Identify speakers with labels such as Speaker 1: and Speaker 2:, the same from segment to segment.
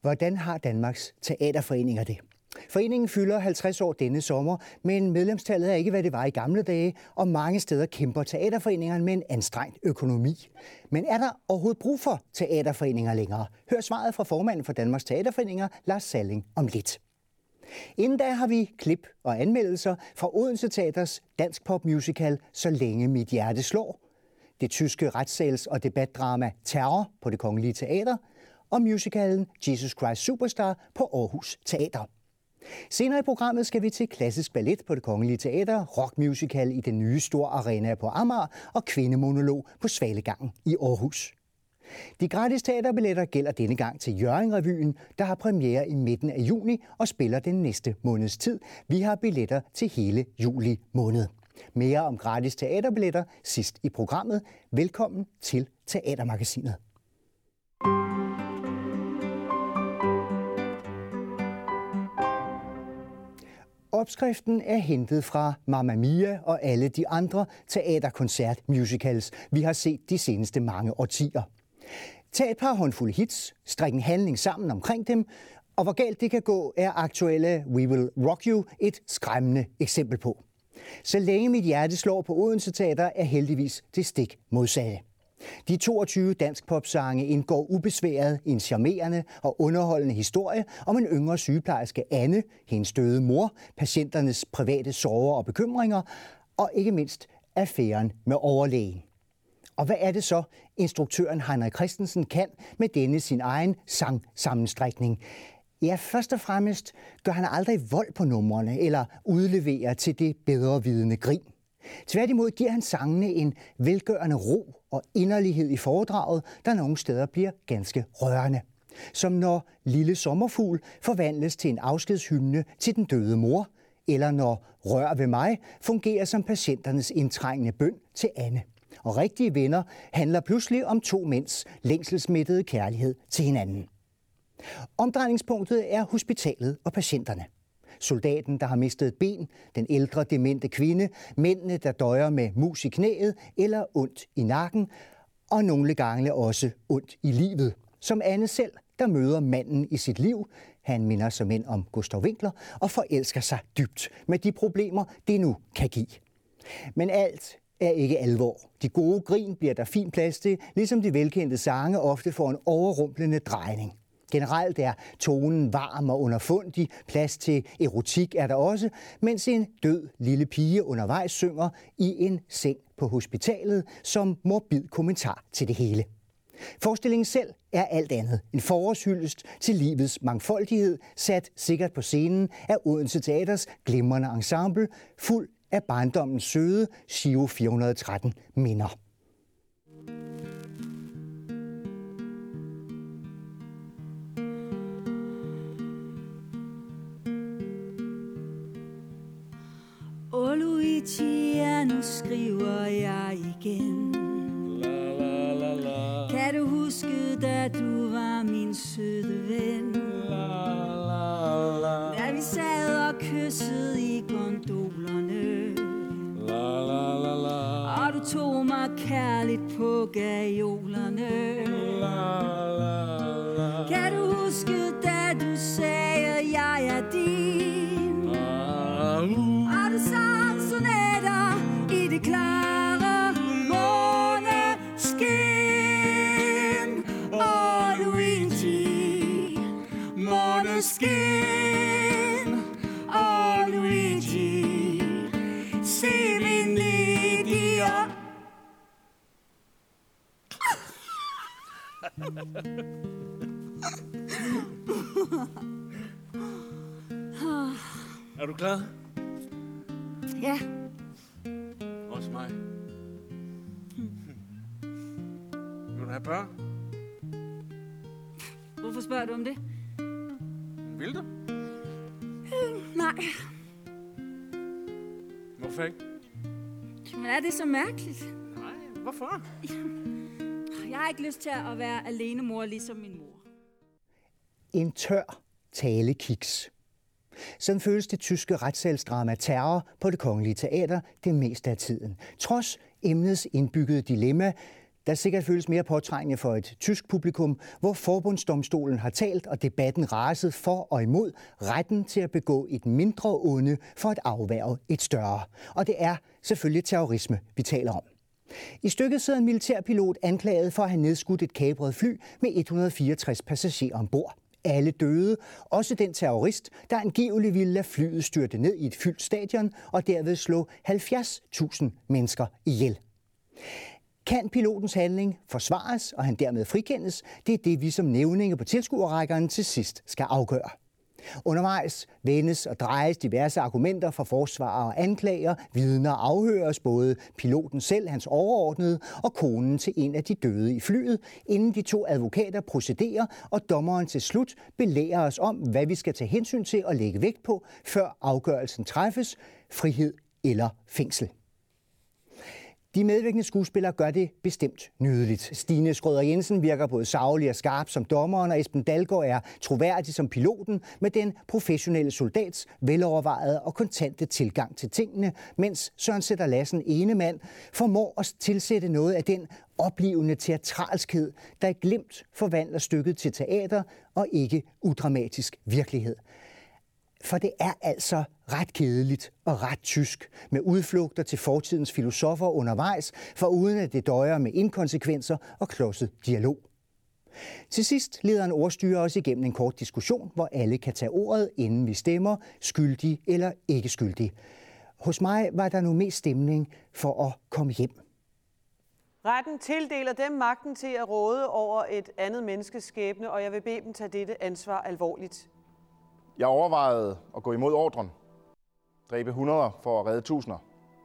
Speaker 1: Hvordan har Danmarks Teaterforeninger det? Foreningen fylder 50 år denne sommer, men medlemstallet er ikke, hvad det var i gamle dage, og mange steder kæmper teaterforeningerne med en anstrengt økonomi. Men er der overhovedet brug for teaterforeninger længere? Hør svaret fra formanden for Danmarks Teaterforeninger, Lars Salling, om lidt. Inden da har vi klip og anmeldelser fra Odense Teaters dansk popmusical Så længe mit hjerte slår, det tyske retssals- og debatdrama Terror på Det Kongelige Teater og musicalen Jesus Christ Superstar på Aarhus Teater. Senere i programmet skal vi til klassisk ballet på Det Kongelige Teater, rockmusical i den nye store arena på Amager og kvindemonolog på Svalegangen i Aarhus. De gratis teaterbilletter gælder denne gang til Hjørring-revyen, der har premiere i midten af juni og spiller den næste måneds tid. Vi har billetter til hele juli måned. Mere om gratis teaterbilletter sidst i programmet. Velkommen til Teatermagasinet. Opskriften er hentet fra Mamma Mia og alle de andre teaterkoncertmusicals, vi har set de seneste mange årtier. Tag et par håndfulde hits, strik en handling sammen omkring dem, og hvor galt det kan gå, er aktuelle We Will Rock You et skræmmende eksempel på. Så længe mit hjerte slår på Odense Teater er heldigvis det stik modsatte. De 22 dansk popsange indgår ubesværet i en charmerende og underholdende historie om en yngre sygeplejerske Anne, hendes døde mor, patienternes private sorger og bekymringer, og ikke mindst affæren med overlægen. Og hvad er det så, instruktøren Henrik Christensen kan med denne sin egen sangsammenstrækning? Ja, først og fremmest gør han aldrig vold på numrene eller udleverer til det bedrevidende grin. Tværtimod giver han sangene en velgørende ro og inderlighed i foredraget, der nogle steder bliver ganske rørende. Som når Lille Sommerfugl forvandles til en afskedshymne til den døde mor, eller når Rør ved mig fungerer som patienternes indtrængende bøn til Anne. Og rigtige venner handler pludselig om to mænds længselsmættede kærlighed til hinanden. Omdrejningspunktet er hospitalet og patienterne. Soldaten, der har mistet et ben, den ældre demente kvinde, mændene, der døjer med mus i knæet eller ondt i nakken, og nogle gange også ondt i livet. Som Anne selv, der møder manden i sit liv. Han minder som end om Gustav Winkler og forelsker sig dybt med de problemer, det nu kan give. Men alt er ikke alvor. De gode grin bliver der fin plads til, ligesom de velkendte sange ofte får en overrumplende drejning. Generelt er tonen varm og underfundig, plads til erotik er der også, mens en død lille pige undervejs synger i en seng på hospitalet som morbid kommentar til det hele. Forestillingen selv er alt andet. En forårshyldest til livets mangfoldighed, sat sikkert på scenen af Odense Teaters glimrende ensemble, fuld af barndommens søde Giro 413 minder.
Speaker 2: Luigi, nu skriver jeg igen. Kan du huske, da du var min søde ven? Da vi sad og kyssede i gondolerne, og du tog mig kærligt på gajolerne. Kan du huske, da du sagde, jeg er din? Og du sang sonetter i det klare måneskin. Og Luigi, måneskin. Og Luigi, se min idiot.
Speaker 3: Er du klar?
Speaker 2: Ja.
Speaker 3: Også mig. Vil du have børn?
Speaker 2: Hvorfor spørger du om det?
Speaker 3: Vil du?
Speaker 2: Nej.
Speaker 3: Hvorfor ikke?
Speaker 2: Men er det så mærkeligt?
Speaker 3: Nej, hvorfor?
Speaker 2: Jeg har ikke lyst til at være alenemor ligesom min mor.
Speaker 1: En tør talekiks. Sådan føles det tyske retssalsdrama Terror på Det Kongelige Teater det meste af tiden. Trods emnets indbyggede dilemma, der sikkert føles mere påtrængende for et tysk publikum, hvor forbundsdomstolen har talt, og debatten raset for og imod retten til at begå et mindre onde for at afværge et større. Og det er selvfølgelig terrorisme, vi taler om. I stykket sidder en militærpilot anklaget for at have nedskudt et kapret fly med 164 passagerer ombord. Alle døde, også den terrorist, der angiveligt ville lade flyet styrte ned i et fyldt stadion og derved slå 70.000 mennesker ihjel. Kan pilotens handling forsvares, og han dermed frikendes, det er det, vi som nævninge på tilskuerrækkerne til sidst skal afgøre. Undervejs vendes og drejes diverse argumenter fra forsvarer og anklager, vidner afhøres både piloten selv, hans overordnede og konen til en af de døde i flyet, inden de to advokater procederer, og dommeren til slut belærer os om, hvad vi skal tage hensyn til og lægge vægt på, før afgørelsen træffes, frihed eller fængsel. De medvirkende skuespillere gør det bestemt nydeligt. Stine Schrøder Jensen virker både saglig og skarp som dommeren, og Esben Dalgaard er troværdig som piloten med den professionelle soldats velovervejede og kontante tilgang til tingene, mens Søren Sætter Lassen, Enemann, formår at tilsætte noget af den oplevende teatralskhed, der i glimt forvandler stykket til teater og ikke udramatisk virkelighed. For det er altså ret kedeligt og ret tysk, med udflugter til fortidens filosofer undervejs, for uden at det døjer med inkonsekvenser og klodset dialog. Til sidst leder en ordstyrer os igennem en kort diskussion, hvor alle kan tage ordet, inden vi stemmer, skyldig eller ikke skyldig. Hos mig var der nu mest stemning for at komme hjem.
Speaker 4: Retten tildeler dem magten til at råde over et andet menneskes skæbne, og jeg vil bede dem tage dette ansvar alvorligt.
Speaker 5: Jeg overvejede at gå imod ordren. Dræbe 100 for at redde tusinder.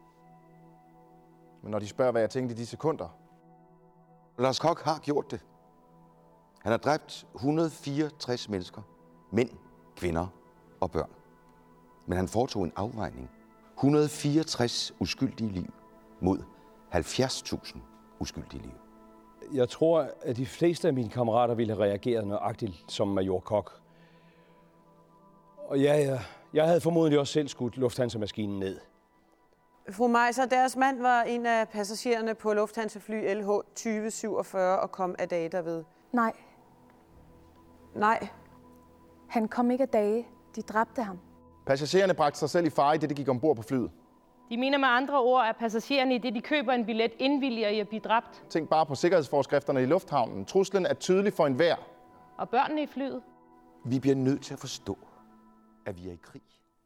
Speaker 5: Men når de spørger, hvad jeg tænkte i de sekunder.
Speaker 6: Lars Koch har gjort det. Han har dræbt 164 mennesker. Mænd, kvinder og børn. Men han foretog en afvejning. 164 uskyldige liv mod 70.000 uskyldige liv.
Speaker 7: Jeg tror, at de fleste af mine kammerater ville have reageret nøjagtigt som major Koch. Og jeg havde formodentlig også selv skudt Lufthansa-maskinen ned.
Speaker 4: Fru Meiser, deres mand var en af passagererne på Lufthansa-fly LH 2047 og kom af dage derved.
Speaker 8: Nej.
Speaker 4: Nej.
Speaker 8: Han kom ikke af dage. De dræbte ham.
Speaker 5: Passagererne bragte sig selv i fare, i det gik ombord på flyet.
Speaker 9: De mener med andre ord, at passagererne i det, de køber en billet, indvilliger i at blive dræbt.
Speaker 5: Tænk bare på sikkerhedsforskrifterne i lufthavnen. Truslen er tydelig for enhver.
Speaker 9: Og børnene i flyet.
Speaker 6: Vi bliver nødt til at forstå, at vi er i krig.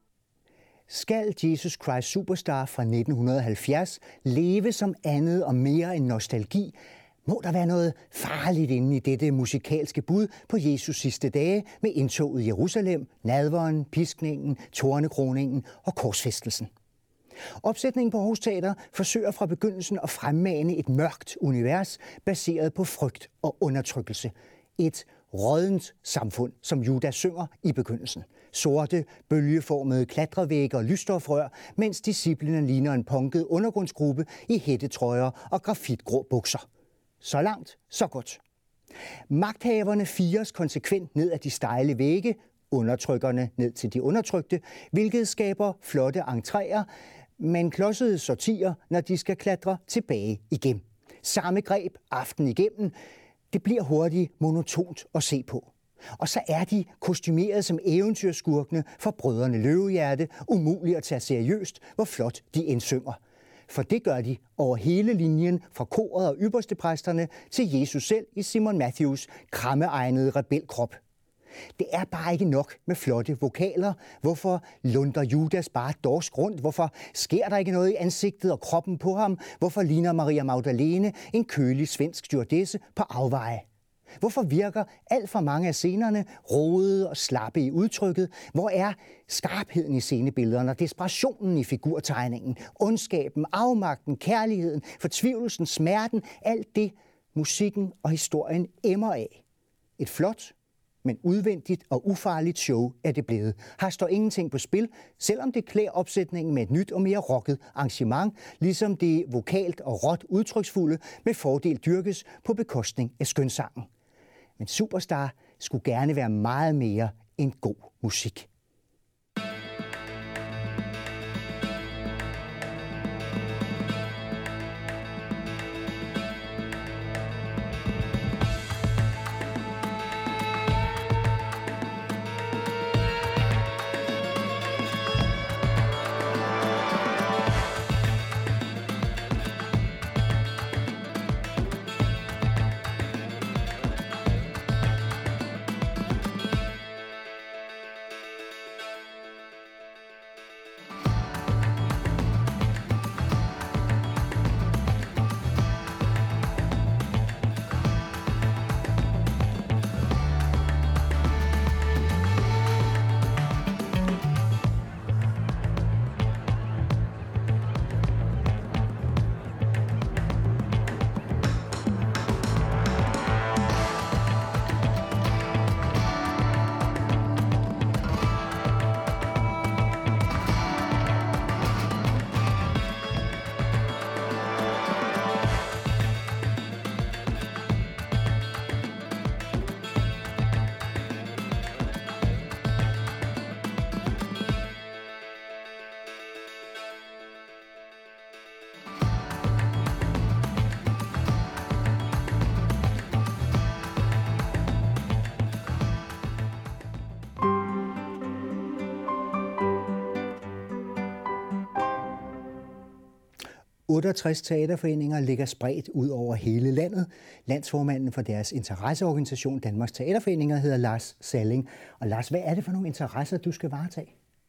Speaker 1: Skal Jesus Christ Superstar fra 1970 leve som andet og mere end nostalgi? Må der være noget farligt inde i dette musikalske bud på Jesus sidste dage med indtoget i Jerusalem, nadveren, piskningen, tornekroningen og korsfæstelsen? Opsætningen på Aarhus Teater forsøger fra begyndelsen at fremmane et mørkt univers baseret på frygt og undertrykkelse. Et råddent samfund, som Judas synger i begyndelsen. Sorte, bølgeformede klatrevægge og lysstofrør, mens disciplene ligner en punket undergrundsgruppe i hættetrøjer og grafitgrå bukser. Så langt, så godt. Magthaverne fires konsekvent ned ad de stejle vægge, undertrykkerne ned til de undertrykte, hvilket skaber flotte entréer, men klodsede sortier, når de skal klatre tilbage igen. Samme greb aften igennem. Det bliver hurtigt monotont at se på. Og så er de kostymeret som eventyrskurkene for Brødrene Løvehjerte, umuligt at tage seriøst, hvor flot de indsynger. For det gør de over hele linjen fra koret og ypperstepræsterne til Jesus selv i Simon Matthews krammeegnede rebelkrop. Det er bare ikke nok med flotte vokaler. Hvorfor lunder Judas bare dorsk rundt? Hvorfor sker der ikke noget i ansigtet og kroppen på ham? Hvorfor ligner Maria Magdalene en kølig svensk stewardesse på afveje? Hvorfor virker alt for mange af scenerne rodede og slappe i udtrykket? Hvor er skarpheden i scenebillederne og desperationen i figurtegningen? Ondskaben, afmagten, kærligheden, fortvivlelsen, smerten, alt det musikken og historien emmer af. Et flot, men udvendigt og ufarligt show er det blevet. Her står ingenting på spil, selvom det klæder opsætningen med et nyt og mere rocket arrangement, ligesom det vokalt og råt udtryksfulde med fordel dyrkes på bekostning af skønsangen. Men Superstar skulle gerne være meget mere end god musik. 68 teaterforeninger ligger spredt ud over hele landet. Landsformanden for deres interesseorganisation, Danmarks Teaterforeninger, hedder Lars Salling. Og Lars, hvad er det for nogle interesser, du skal varetage?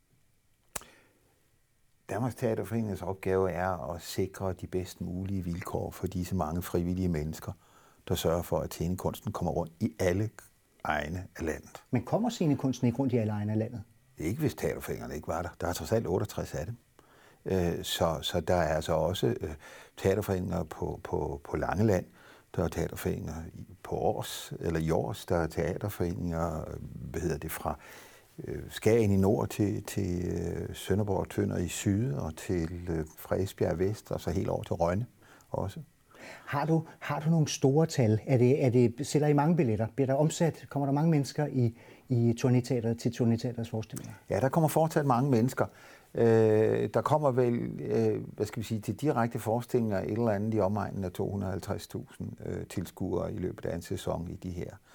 Speaker 10: Danmarks Teaterforeningers opgave er at sikre de bedst mulige vilkår for disse mange frivillige mennesker, der sørger for, at scenekunsten kommer rundt i alle egne af landet.
Speaker 1: Men kommer scenekunsten ikke rundt i alle egne af landet?
Speaker 10: Ikke hvis teaterforeningerne ikke var der. Der er trods alt 68 af dem. Så der er altså også teaterforeninger på Langeland. Der er teaterforeninger på Års, eller i Års. Der er teaterforeninger, fra Skagen i nord til Sønderborg og Tønder i syd, og til Frederiksbjerg vest, og så helt over til Rønne også.
Speaker 1: Har du nogle store tal? Sælger I mange billetter? Bliver der omsat? Kommer der mange mennesker i Turnéteatret til Turnéteatrets forestillinger?
Speaker 10: Ja, der kommer fortsat mange mennesker. Der kommer vel, til direkte forestillinger et eller andet i omegnen af 250.000 tilskuere i løbet af en sæson i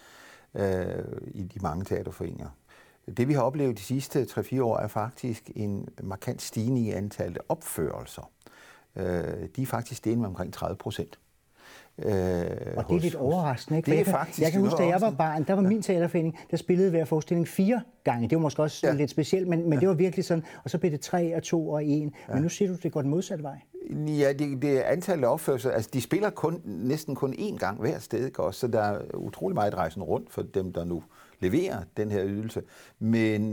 Speaker 10: i de mange teaterforeninger. Det vi har oplevet de sidste 3-4 år er faktisk en markant stigning i antallet af opførelser. De er faktisk steget med omkring 30%.
Speaker 1: Og det er lidt overraskende, ikke?
Speaker 10: Det er faktisk
Speaker 1: jeg kan huske, da jeg var barn, der var min teaterforening, der spillede hver forestilling 4 gange. Det var måske også lidt specielt, men det var virkelig sådan. Og så blev det 3 og 2 og 1. Men nu siger du, det går den modsatte vej.
Speaker 10: Ja, det er antallet af opførelser. Altså, de spiller næsten kun 1 gang hver sted, ikke også? Så der er utrolig meget rejsen rundt for dem, der nu leverer den her ydelse. Men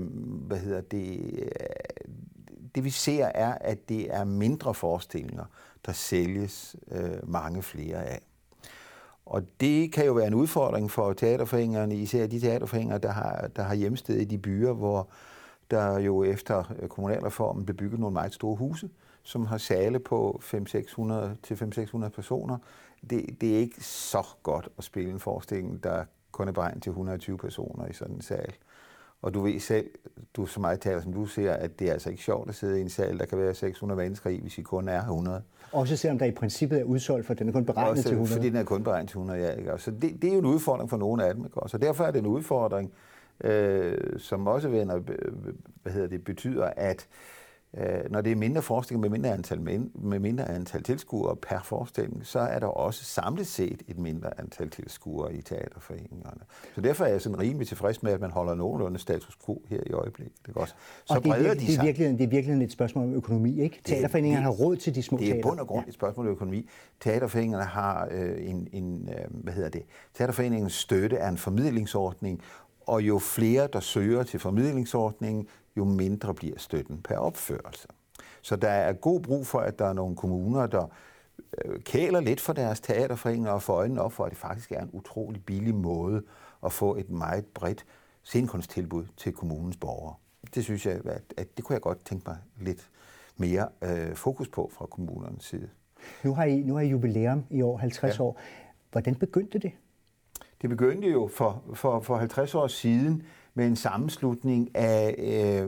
Speaker 10: det vi ser er, at det er mindre forestillinger, der sælges mange flere af. Og det kan jo være en udfordring for teaterforeningerne, især de teaterforeninger, der har hjemsted i de byer, hvor der jo efter kommunalreformen blev bygget nogle meget store huse, som har sale på 500-600 personer. Det er ikke så godt at spille en forestilling, der kun er beregnet til 120 personer i sådan en sal. Og du ved selv, du så meget taler som du ser, at det er altså ikke sjovt at sidde i en sal, der kan være 600 mennesker i, hvis I kun er 100.
Speaker 1: Også selvom der i princippet er udsolgt, for den er kun beregnet til 100.
Speaker 10: Fordi den er kun beregnet til 100, ja. Ikke? Så det er jo en udfordring for nogle af dem. Ikke? Så derfor er det en udfordring, som også betyder, at når det er mindre forestillinger med mindre antal tilskuere per forestilling, så er der også samlet set et mindre antal tilskuere i teaterforeningerne. Så derfor er jeg sådan rimelig tilfreds med, at man holder nogenlunde status quo her i øjeblikket. Det også. Så breder de sig. Det er virkelig et spørgsmål om økonomi, ikke? Teaterforeningerne har råd til de små teater. Det er bund og grund et spørgsmål om økonomi. Teaterforeningerne har Teaterforeningens støtte er en formidlingsordning, og jo flere, der søger til formidlingsordningen, jo mindre bliver støtten per opførelse. Så der er god brug for, at der er nogle kommuner, der kæler lidt for deres teaterforeninger og får øjnene op for, at det faktisk er en utrolig billig måde at få et meget bredt scenekunsttilbud til kommunens borgere. Det synes jeg, at det kunne jeg godt tænke mig lidt mere fokus på fra kommunernes side.
Speaker 1: Nu har I jubilæum i år, 50 år. Hvordan begyndte det?
Speaker 10: Det begyndte jo for 50 år siden med en sammenslutning af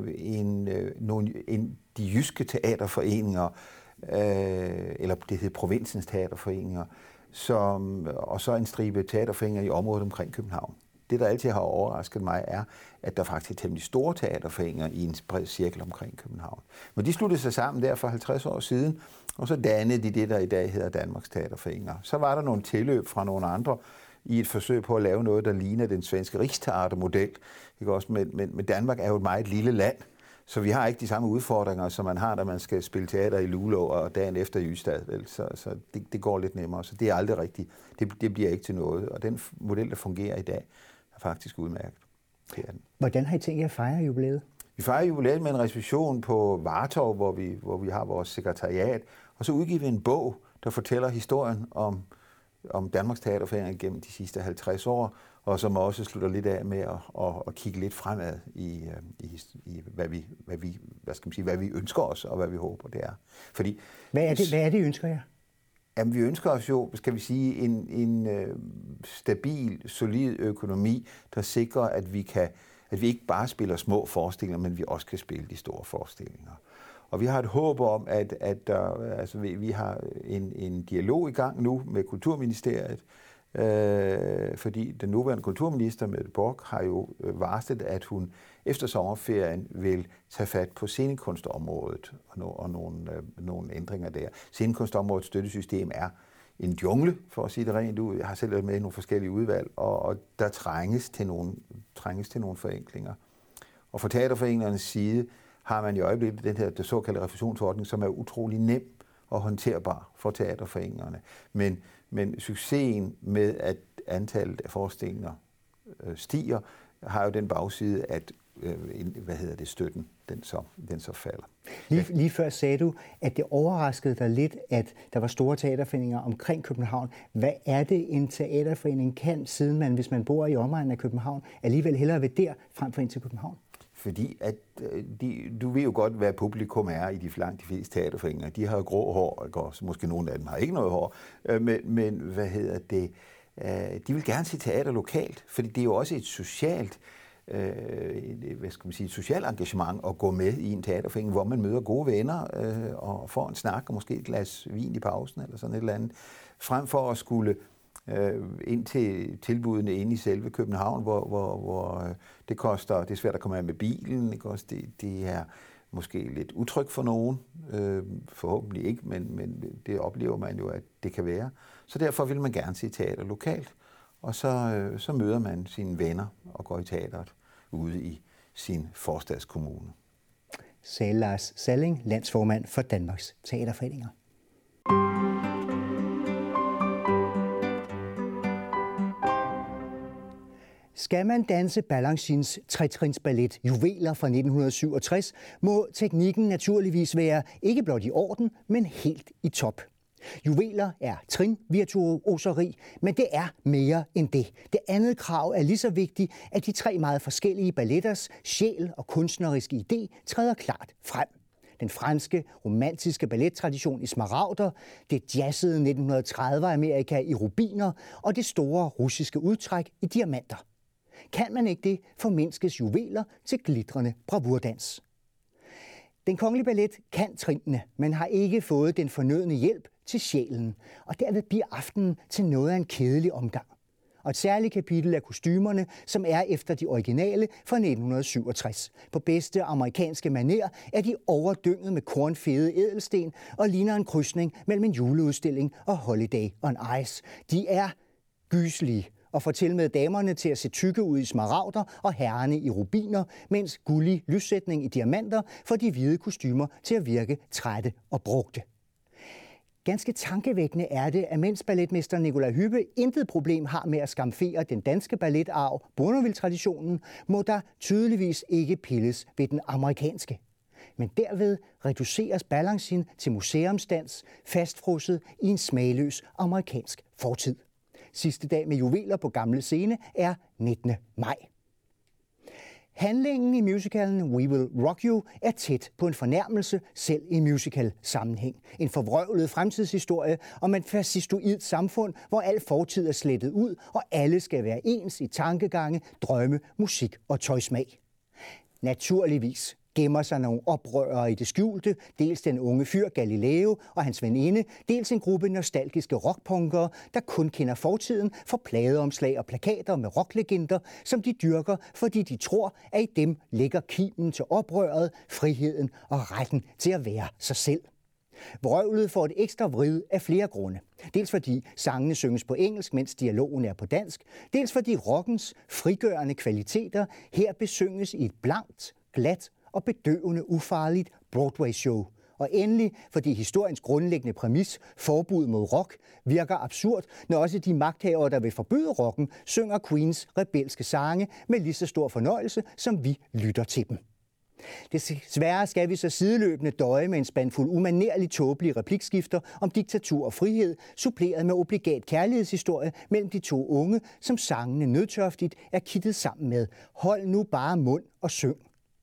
Speaker 10: de jyske teaterforeninger, eller det hedder provinsens teaterforeninger, og så en stribe teaterforeninger i området omkring København. Det, der altid har overrasket mig, er, at der faktisk er temmelig store teaterforeninger i en bred cirkel omkring København. Men de sluttede sig sammen der for 50 år siden, og så dannede de det, der i dag hedder Danmarks Teaterforeninger. Så var der nogle tilløb fra nogle andre i et forsøg på at lave noget, der ligner den svenske Riksteatermodel. Men Danmark er jo et meget lille land, så vi har ikke de samme udfordringer, som man har, når man skal spille teater i Luleå og dagen efter i Ystad. Så det går lidt nemmere, så det er aldrig rigtigt. Det bliver ikke til noget, og den model, der fungerer i dag, er faktisk udmærket. Det er den.
Speaker 1: Hvordan har I tænkt jer at fejre jubilæet?
Speaker 10: Vi fejrer jubilæet med en reception på Vartov, hvor vi har vores sekretariat, og så udgiver vi en bog, der fortæller historien om Danmarks Teaterforening gennem de sidste 50 år, og som også slutter lidt af med at kigge lidt fremad i hvad vi ønsker os, og hvad vi håber, det er. Fordi,
Speaker 1: hvad er det, I ønsker jer?
Speaker 10: Jamen, vi ønsker os jo, en stabil, solid økonomi, der sikrer, at vi ikke bare spiller små forestillinger, men vi også kan spille de store forestillinger. Og vi har et håb om, at vi har en dialog i gang nu med Kulturministeriet, fordi den nuværende kulturminister, Mette Bock, har jo varslet, at hun efter sommerferien vil tage fat på scenekunstområdet og nogle ændringer der. Scenekunstområdets støttesystem er en jungle, for at sige det rent ud. Jeg har selv været med i nogle forskellige udvalg, og der trænges til nogle forenklinger. Og fra teaterforeningernes side har man i øjeblikket den såkaldte refusionsordning, som er utrolig nem og håndterbar for teaterforeningerne. Men succesen med, at antallet af forestillinger stiger, har jo den bagside, at støtten, den så falder.
Speaker 1: Lige før sagde du, at det overraskede dig lidt, at der var store teaterforeninger omkring København. Hvad er det, en teaterforening kan, siden man, hvis man bor i omegnen af København, alligevel hellere vil der, frem for ind til København?
Speaker 10: Fordi at du ved jo godt, hvad publikum er i de fleste teaterforeninger. De har grå hår, og måske nogle af dem har ikke noget hår, men de vil gerne se teater lokalt, fordi det er jo også et socialt socialt engagement at gå med i en teaterforening, hvor man møder gode venner og får en snak og måske et glas vin i pausen eller sådan et eller andet, frem for at skulle ind til tilbudene inde i selve København, hvor det koster, det er svært at komme af med bilen, ikke også? Det er måske lidt utrygt for nogen, forhåbentlig ikke, men det oplever man jo, at det kan være. Så derfor vil man gerne se teater lokalt, og så møder man sine venner og går i teateret ude i sin forstadskommune.
Speaker 1: Sagde Lars Salling, landsformand for Danmarks Teaterforeninger. Skal man danse Balanchines tretrinsballet Juveler fra 1967, må teknikken naturligvis være ikke blot i orden, men helt i top. Juveler er trinvirtuoseri, men det er mere end det. Det andet krav er lige så vigtigt, at de tre meget forskellige balletters sjæl og kunstneriske idé træder klart frem. Den franske romantiske ballettradition i smaragder, det jazzede 1930'er-Amerika i rubiner og det store russiske udtræk i diamanter. Kan man ikke det, formindskes Juveler til glitrende bravurdans. Den Kongelige Ballet kan trinene, men har ikke fået den fornødne hjælp til sjælen, og derved bliver aftenen til noget af en kedelig omgang. Og et særligt kapitel af kostymerne, som er efter de originale fra 1967. På bedste amerikanske manér er de overdynget med kornfede ædelsten og ligner en krydsning mellem en juleudstilling og Holiday on Ice. De er gyselige og får til med damerne til at se tykke ud i smaragder og herrerne i rubiner, mens gullig lyssætning i diamanter får de hvide kostymer til at virke trætte og brugte. Ganske tankevækkende er det, at mens balletmester Nicolai Hübbe intet problem har med at skamfere den danske balletarv, Bournonville-traditionen, må der tydeligvis ikke pilles ved den amerikanske. Men derved reduceres Balanchine til museumsdans, fastfrosset i en smagløs amerikansk fortid. Sidste dag med Juveler på Gamle Scene er 19. maj. Handlingen i musicalen We Will Rock You er tæt på en fornærmelse, selv i musical-sammenhæng. En forvrøvlet fremtidshistorie om et fascistoidt samfund, hvor al fortid er slettet ud, og alle skal være ens i tankegange, drømme, musik og tøjsmag. Naturligvis gemmer sig nogle oprørere i det skjulte, dels den unge fyr Galileo og hans veninde, dels en gruppe nostalgiske rockpunkere, der kun kender fortiden for pladeomslag og plakater med rocklegender, som de dyrker, fordi de tror, at i dem ligger kimen til oprøret, friheden og retten til at være sig selv. Vrøvlet får et ekstra vrid af flere grunde. Dels fordi sangene synges på engelsk, mens dialogen er på dansk. Dels fordi rockens frigørende kvaliteter her besynges i et blankt, glat og bedøvende ufarligt Broadway-show. Og endelig, fordi historiens grundlæggende præmis, forbud mod rock, virker absurd, når også de magthavere, der vil forbyde rocken, synger Queens rebelske sange med lige så stor fornøjelse, som vi lytter til dem. Desværre skal vi så sideløbende døje med en spandfuld umanerligt tåbelige replikskifter om diktatur og frihed, suppleret med obligat kærlighedshistorie mellem de to unge, som sangene nødtørftigt er kittet sammen med. Hold nu bare mund og syng.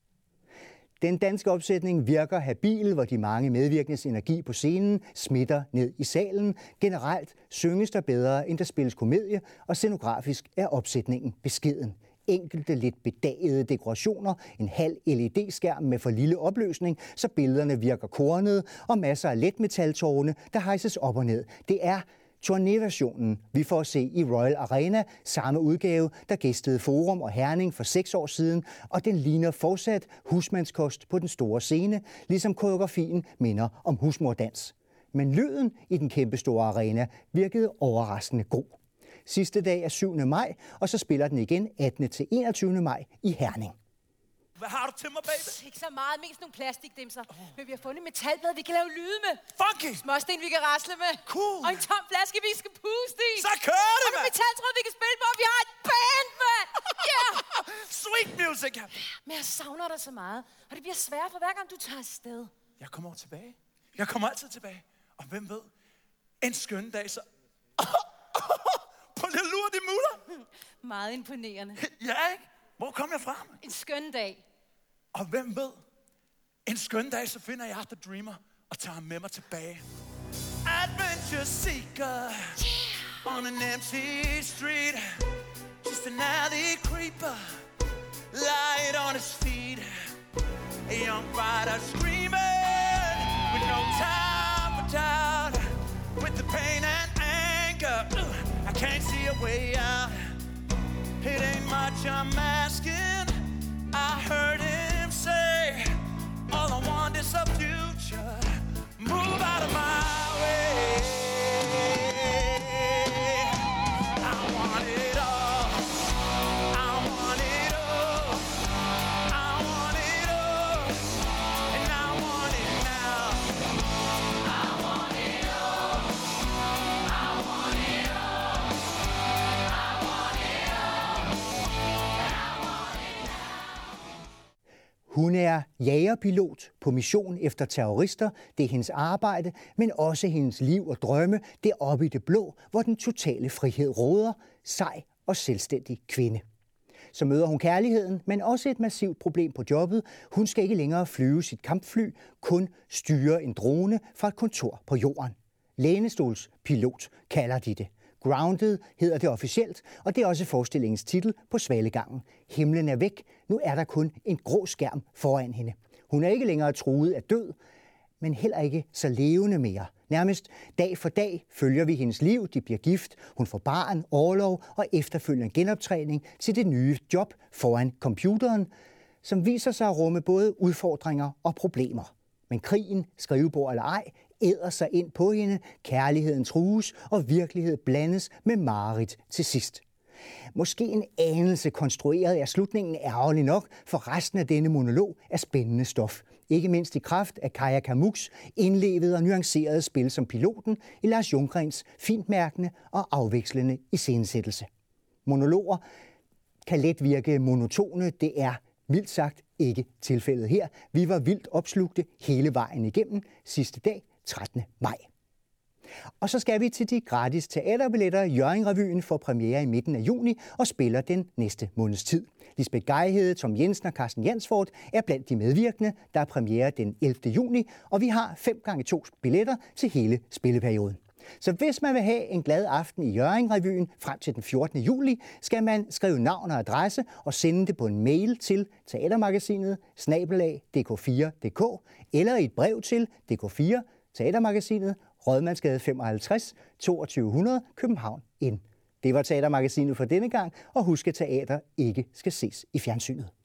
Speaker 1: Den danske opsætning virker habil, hvor de mange medvirkendes energi på scenen smitter ned i salen. Generelt synges der bedre, end der spilles komedie, og scenografisk er opsætningen beskeden. Enkelte lidt bedagede dekorationer, en halv LED-skærm med for lille opløsning, så billederne virker kornede, og masser af letmetaltårne, der hejses op og ned. Det er turnéversionen, vi får se i Royal Arena, samme udgave, der gæstede Forum og Herning for 6 år siden, og den ligner fortsat husmandskost på den store scene, ligesom koreografien minder om husmordans. Men lyden i den kæmpestore arena virkede overraskende god. Sidste dag er 7. maj, og så spiller den igen 18. til 21. maj i Herning.
Speaker 11: Hvad har du til mig, baby?
Speaker 12: Ikke så meget, mest nogle plastikdimser. Men vi har fundet metalblad, vi kan lave lyde med.
Speaker 11: Funky!
Speaker 12: Småsten, vi kan rasle med.
Speaker 11: Cool!
Speaker 12: Og en tom flaske, vi skal puste i.
Speaker 11: Så kører det,
Speaker 12: mand! Og en metaltråd, vi kan spille på, og vi har et band, mand! Ja!
Speaker 11: Sweet music!
Speaker 12: Men jeg savner dig så meget. Og det bliver sværere for hver gang, du tager afsted.
Speaker 11: Jeg kommer over tilbage. Jeg kommer altid tilbage. Og hvem ved? En skøn dag, så... På lidt lur, de mutter.
Speaker 12: Meget imponerende.
Speaker 11: Ja, ikke? Hvor kom jeg fra?
Speaker 12: En skøn dag.
Speaker 11: Og hvem ved? En skøn dag, så finder jeg The Dreamer og tager ham med mig tilbage. Adventure seeker, yeah. On an empty street. Just an alley creeper, light on his feet. A young rider screaming with no time for doubt. With the pain and anger, I can't see a way out. It ain't much I'm asking. I heard him say, all I want is a future. Move out of my way. I want it all. I want it all. I want it all. And I want it now. I want it all. I want it all. I want it all. I want it now.
Speaker 1: Hun er jagerpilot på mission efter terrorister. Det er hendes arbejde, men også hendes liv og drømme. Det er oppe i det blå, hvor den totale frihed råder. Sej og selvstændig kvinde. Så møder hun kærligheden, men også et massivt problem på jobbet. Hun skal ikke længere flyve sit kampfly, kun styre en drone fra et kontor på jorden. Lænestolspilot kalder de det. Grounded hedder det officielt, og det er også forestillingens titel på Svalegangen. Himlen er væk, nu er der kun en grå skærm foran hende. Hun er ikke længere truet af død, men heller ikke så levende mere. Nærmest dag for dag følger vi hendes liv, de bliver gift, hun får barn, orlov og efterfølgende genoptræning til det nye job foran computeren, som viser sig at rumme både udfordringer og problemer. Men krigen, skrivebord eller ej, æder sig ind på hende, kærligheden trues, og virkelighed blandes med mareridt til sidst. Måske en anelse konstrueret er slutningen ærgerlig nok, for resten af denne monolog er spændende stof. Ikke mindst i kraft af Kaja Kamuks indlevede og nuancerede spil som piloten i Lars Junggrens fintmærkende og afvekslende iscenesættelse. Monologer kan let virke monotone, det er mildt sagt ikke tilfældet her. Vi var vildt opslugte hele vejen igennem sidste dag, 13. maj. Og så skal vi til de gratis teaterbilletter. Hjørring-revyen får premiere i midten af juni og spiller den næste måneds tid. Lisbeth Geihede, Tom Jensen og Carsten Jansford er blandt de medvirkende. Der er premiere den 11. juni, og vi har 5x2 billetter til hele spilleperioden. Så hvis man vil have en glad aften i Hjørring-revyen frem til den 14. juli, skal man skrive navn og adresse og sende det på en mail til teatermagasinet @dk4.dk eller i et brev til dk4 Teatermagasinet, Rådmandsgade 55, 2200, København N. Det var Teatermagasinet for denne gang, og husk at teater ikke skal ses i fjernsynet.